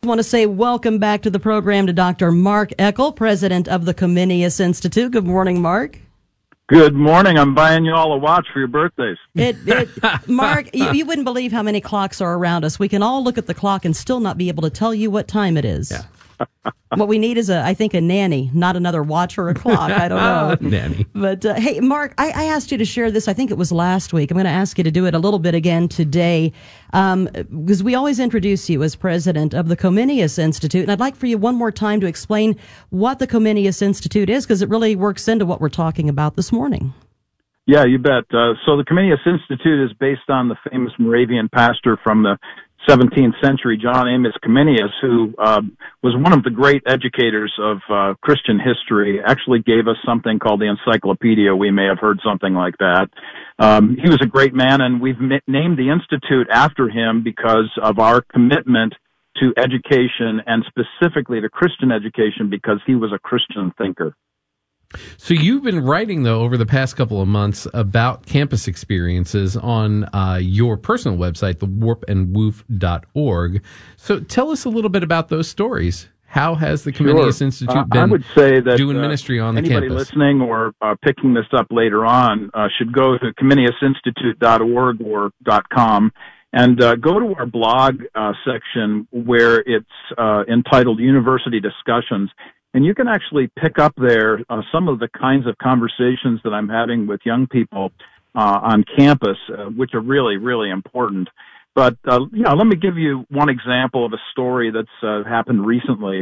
want to say welcome back to the program to Dr. Mark Eckel, president of the Comenius Institute. Good morning, Mark. Good morning. I'm buying you all a watch for your birthdays. Mark, you wouldn't believe how many clocks are around us. We can all look at the clock and still not be able to tell you what time it is. Yeah. What we need is, I think, a nanny, not another watch or a clock. I don't know. Nanny. But, hey, Mark, I asked you to share this. I think it was last week. I'm going to ask you to do it a little bit again today, because we always introduce you as president of the Comenius Institute. And I'd like for you one more time to explain what the Comenius Institute is, because it really works into what we're talking about this morning. Yeah, you bet. So the Comenius Institute is based on the famous Moravian pastor from the 17th century, John Amos Comenius, who was one of the great educators of Christian history, actually gave us something called the Encyclopedia. We may have heard something like that. He was a great man, and we've named the Institute after him because of our commitment to education, and specifically to Christian education, because he was a Christian thinker. So you've been writing, though, over the past couple of months about campus experiences on your personal website, thewarpandwoof.org. So tell us a little bit about those stories. How has the Comenius Institute been I would say that, doing ministry on the campus? Anybody listening or picking this up later on should go to comeniusinstitute.org or .com and go to our blog section where it's entitled University Discussions. And you can actually pick up there some of the kinds of conversations that I'm having with young people on campus, which are really, really important. But, let me give you one example of a story that's happened recently.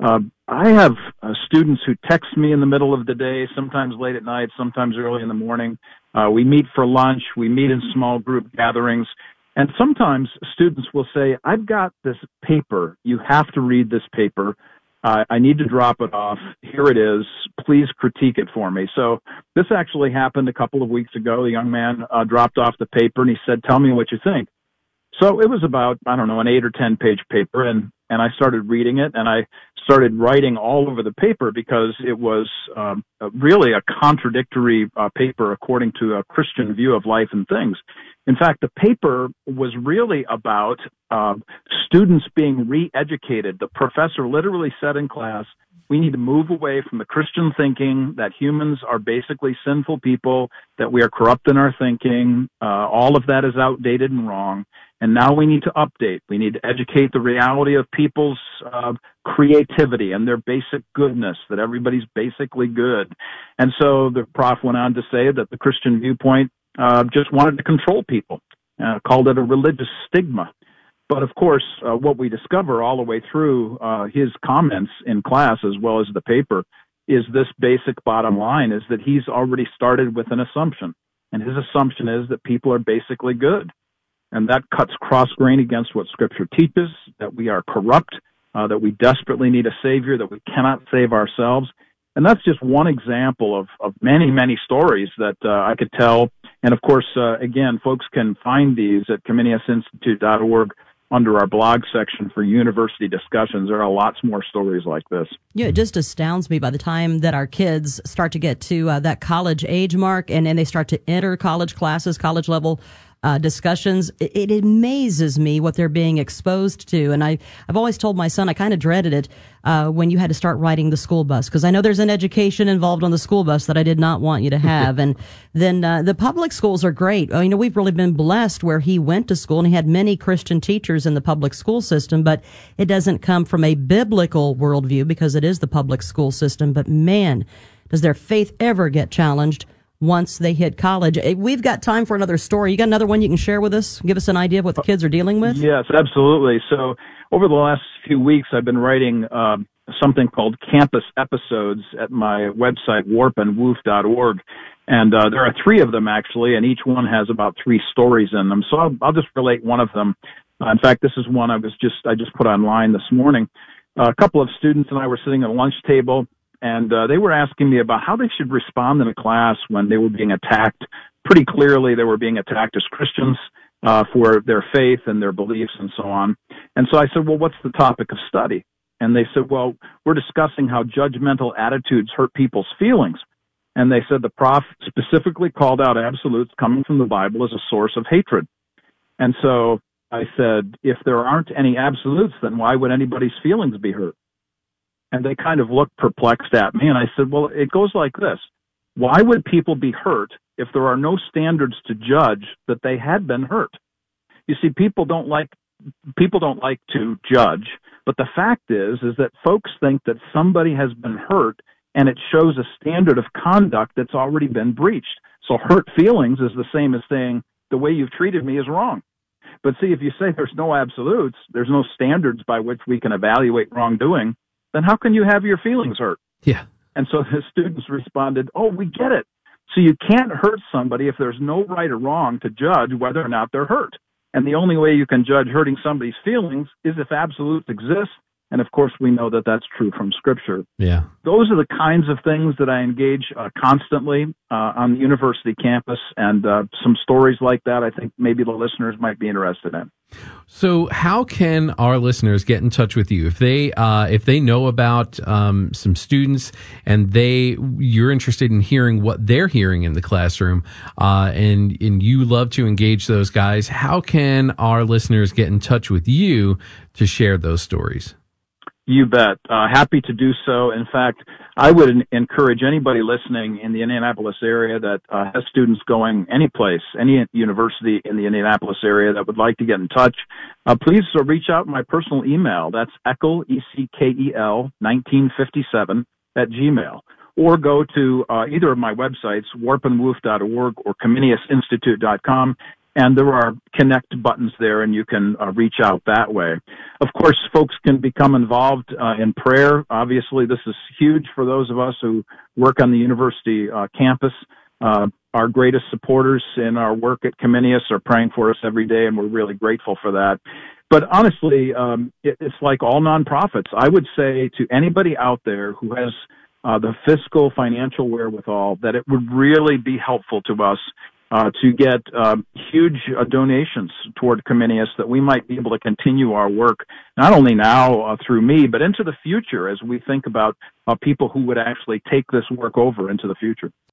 I have students who text me in the middle of the day, sometimes late at night, sometimes early in the morning. We meet for lunch. We meet in small group gatherings. And sometimes students will say, I've got this paper. You have to read this paper. I need to drop it off. Here it is. Please critique it for me. So this actually happened a couple of weeks ago. The young man dropped off the paper, and he said, tell me what you think. So it was about, an 8 or 10 page paper, and I started reading it, and I started writing all over the paper because it was really a contradictory paper according to a Christian view of life and things. In fact, the paper was really about students being re-educated. The professor literally said in class, we need to move away from the Christian thinking that humans are basically sinful people, that we are corrupt in our thinking. All of that is outdated and wrong. And now we need to update. We need to educate the reality of people's creativity and their basic goodness, that everybody's basically good. And so the prof went on to say that the Christian viewpoint just wanted to control people, called it a religious stigma. But of course, what we discover all the way through his comments in class, as well as the paper, is this basic bottom line, is that he's already started with an assumption. And his assumption is that people are basically good. And that cuts cross-grain against what Scripture teaches, that we are corrupt, that we desperately need a Savior, that we cannot save ourselves. And that's just one example of many, many stories that I could tell. And of course, again, folks can find these at comeniusinstitute.org under our blog section for university discussions. There are lots more stories like this. Yeah, it just astounds me by the time that our kids start to get to that college age mark and they start to enter college classes, college level discussions. It amazes me what they're being exposed to. And I've always told my son I kind of dreaded it when you had to start riding the school bus, because I know there's an education involved on the school bus that I did not want you to have. And then the public schools are great. We've really been blessed where he went to school and he had many Christian teachers in the public school system, but it doesn't come from a biblical worldview because it is the public school system. But man, does their faith ever get challenged once they hit college. We've got time for another story. You got another one you can share with us? Give us an idea of what the kids are dealing with? Yes, absolutely. So over the last few weeks, I've been writing something called Campus Episodes at my website, warpandwoof.org. And there are 3 of them, actually, and each one has about 3 stories in them. So I'll just relate one of them. In fact, this is one I just put online this morning. A couple of students and I were sitting at a lunch table, and they were asking me about how they should respond in a class when they were being attacked. Pretty clearly, they were being attacked as Christians for their faith and their beliefs and so on. And so I said, well, what's the topic of study? And they said, well, we're discussing how judgmental attitudes hurt people's feelings. And they said the prof specifically called out absolutes coming from the Bible as a source of hatred. And so I said, if there aren't any absolutes, then why would anybody's feelings be hurt? And they kind of looked perplexed at me. And I said, well, it goes like this. Why would people be hurt if there are no standards to judge that they had been hurt? You see, people don't like to judge, but the fact is that folks think that somebody has been hurt, and it shows a standard of conduct that's already been breached. So hurt feelings is the same as saying the way you've treated me is wrong. But see, if you say there's no absolutes, there's no standards by which we can evaluate wrongdoing, then how can you have your feelings hurt? Yeah. And so the students responded, oh, we get it. So you can't hurt somebody if there's no right or wrong to judge whether or not they're hurt. And the only way you can judge hurting somebody's feelings is if absolutes exist. And of course, we know that that's true from Scripture. Yeah. Those are the kinds of things that I engage constantly on the university campus. And some stories like that, I think maybe the listeners might be interested in. So how can our listeners get in touch with you if they know about some students and you're interested in hearing what they're hearing in the classroom, and you love to engage those guys? How can our listeners get in touch with you to share those stories? You bet. Happy to do so. In fact, I would encourage anybody listening in the Indianapolis area that has students going any place, any university in the Indianapolis area that would like to get in touch. Please reach out my personal email. That's Eckel, ECKEL, 1957 at Gmail. Or go to either of my websites, warpandwoof.org or ComeniusInstitute.com. And there are connect buttons there, and you can reach out that way. Of course, folks can become involved in prayer. Obviously, this is huge for those of us who work on the university campus. Our greatest supporters in our work at Comenius are praying for us every day, and we're really grateful for that. But honestly, it's like all nonprofits. I would say to anybody out there who has the fiscal, financial wherewithal, that it would really be helpful to us to get huge donations toward Comenius, that we might be able to continue our work, not only now through me, but into the future as we think about people who would actually take this work over into the future.